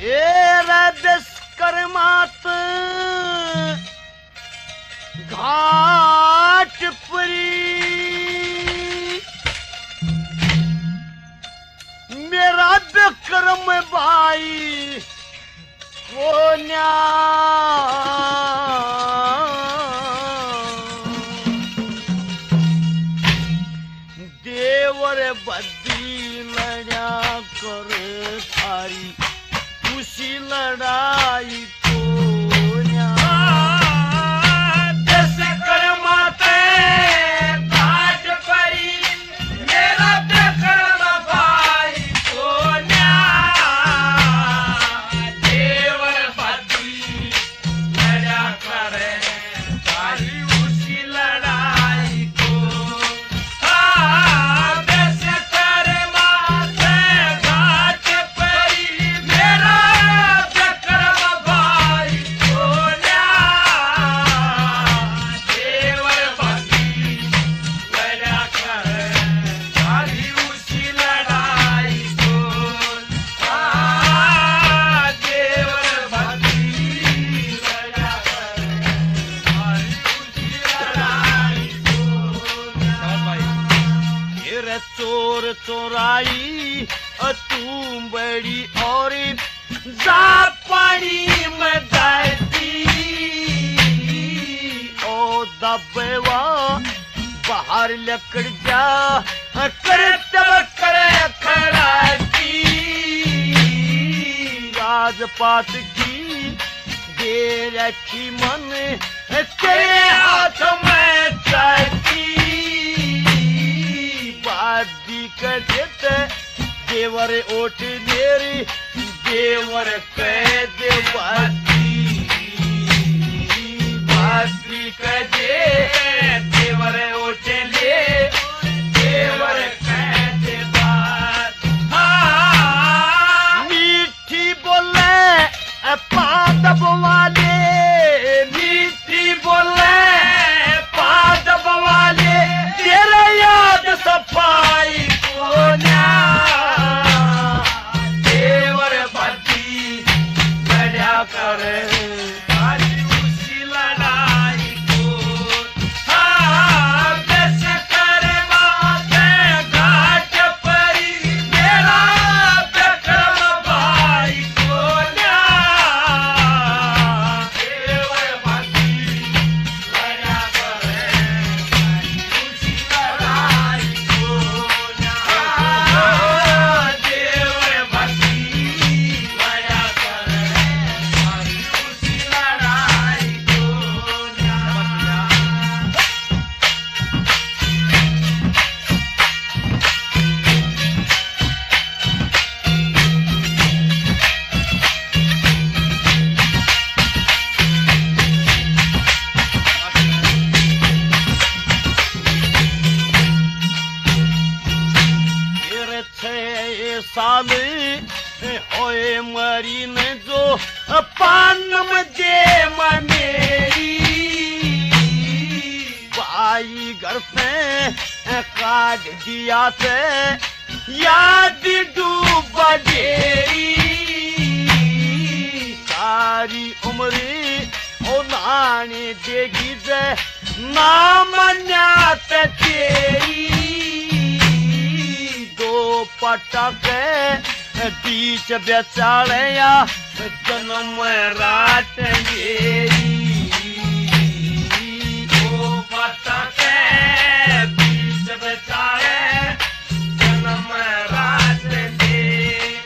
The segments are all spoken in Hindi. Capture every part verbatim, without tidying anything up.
विश्वकर्मात घाट परी मेरा विक्रम भाई कोन्या देवर बद्दी लड़ा कर थारी खुशी लड़ाई कोन्या विश्वकर्माते घाट परी मेरा विक्रम भाई कोन्या देवर बद्दी लड़ा कर थारी खुशी लड़ाई को चोर चोराई तू बड़ी और जा पानी में जाती ओ दबेवा बाहर लकड़ जा करे तब करे खड़ाती राजपाट की दे रखी मन तेरे हाथ में चाहती बादी कटे देवर ओट नेरी देवर कह दे बादी बादी कटे देवर ओट ले देवर कह दे बात मीठी बोले पादप वाले मीठी बोले पादप वाले तेरे याद सफाई कोन्या देवर बद्दी लड़ा कर थारी खुशी लड़ाई को विश्वकर्मा के घाट परी मेरा विक्रम भाई कोन्या देवर बद्दी लड़ा कर थारी खुशी लड़ाई साल होए मरी ने जो पानम दे मेरी भाई घर पे काट दिया थे याद डूब डेरी सारी उम्री ओ नानी देगी जे नाम न्यात तेरी पटके बीच बेचाड़या जन्म रात मेरी दो पटके बीच बेचाड़े जन्म रात मेरी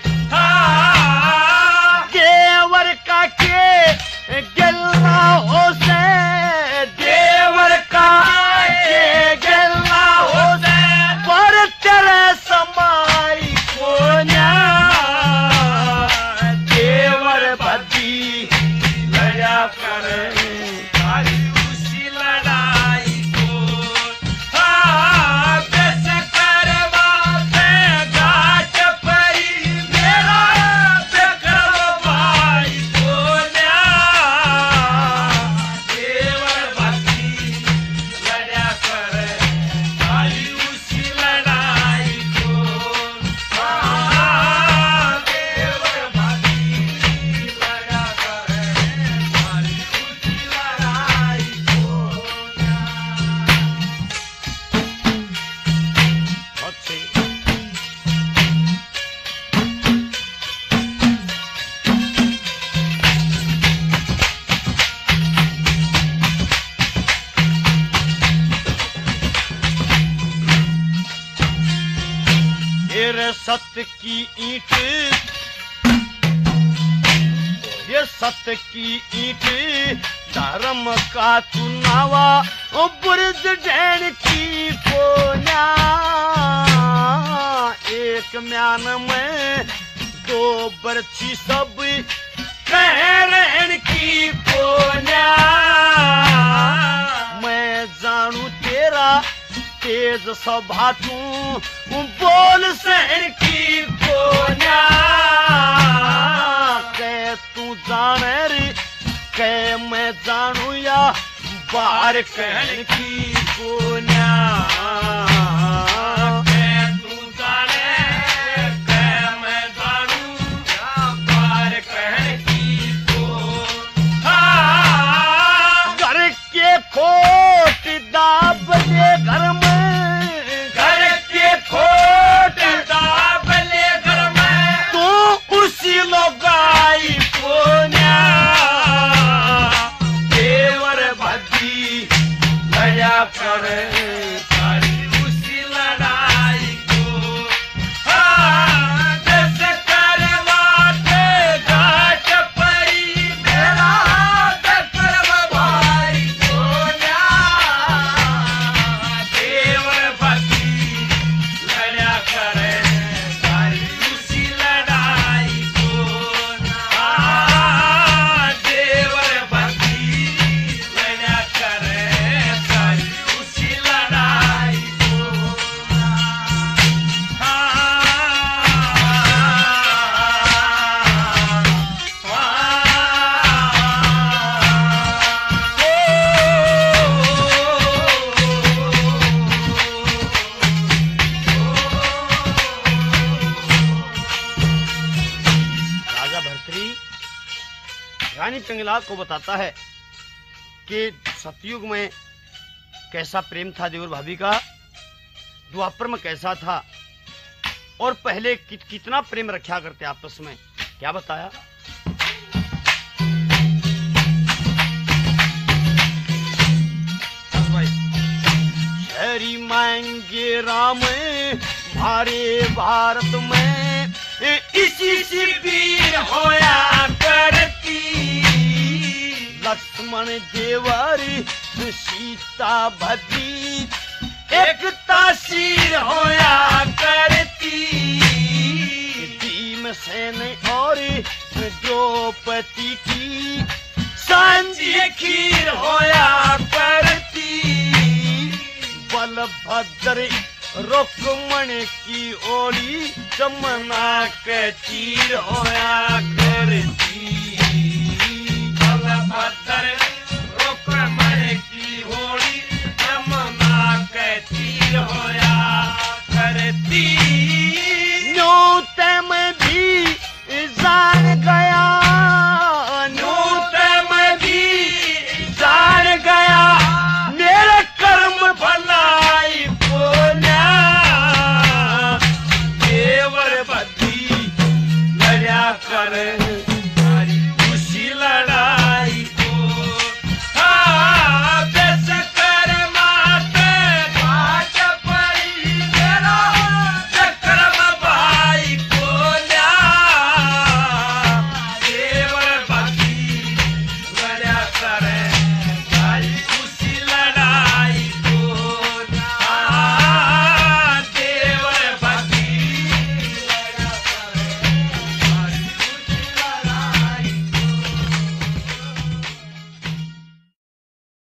देवर का के गल्ला हो से देवर का के गल्ला हो से पर तेरे समाई कोन्या देवर बद्दी लड़ा कर ये सत्य की ईंट, ये सत्य की ईंट धर्म का चुनावा बुर्ज डैन की कोना। एक म्यान में दो बरछी सब कहरन की कोना। मैं जानू तेरा तेज सभा तू बोल सहन की कोना। कै तू जाने रे कै मैं जानू या बाहर कहन की कोना। खोट दाब ले घर में, घर के खोट दाब ले घर में, तू उसी लगाई कोना। देवर भद्दी लया कर उसी लड़ाई को। दस करवा के घाट परी मेरा रानी पिंगला को बताता है कि सतयुग में कैसा प्रेम था देवर भाभी का, द्वापर में कैसा था, और पहले कि, कितना प्रेम रखा करते आपस में। क्या बताया? हरी मांगे राम भारे भारत में इसी से वीर होया करती। लक्ष्मण देवरी सीता भद्री एकता सिर होया करती। भीमसेन और द्रौपदी की सांझी खीर होया करती। बलभद्र रुक्मण की ओली जमुना के तीर होया करती। बलभद्र रुक्मण की ओली जमुना के तीर होया करती। न्यूतम भी जान गया, न्यूतम भी जान गया मेरा कर्म भलाई कोना। देवर बद्दी लड़ा कर